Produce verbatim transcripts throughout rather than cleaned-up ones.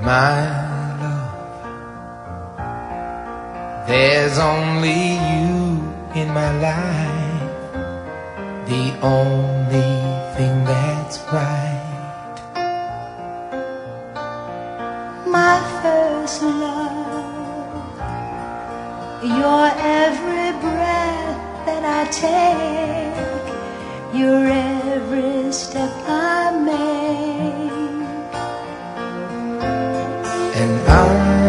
my love. There's only you in my life, the only thing that's right. My first love, your every breath that I take, your every step I make. And I,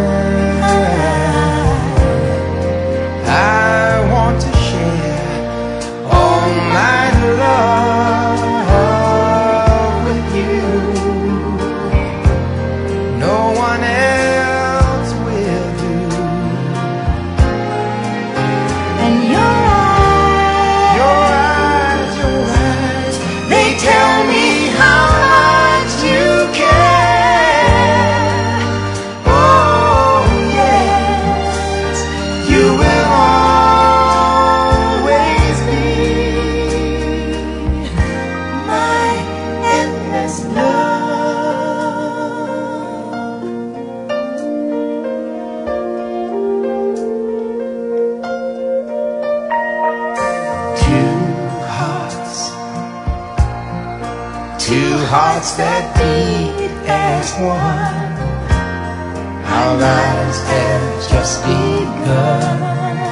I want to share all my love with you. No one else will do. And your eyes, your eyes, your eyes, they tell me how much you care. Oh yes, you will always be my endless love. Two hearts, two hearts that beat as one. Our lives have just begun.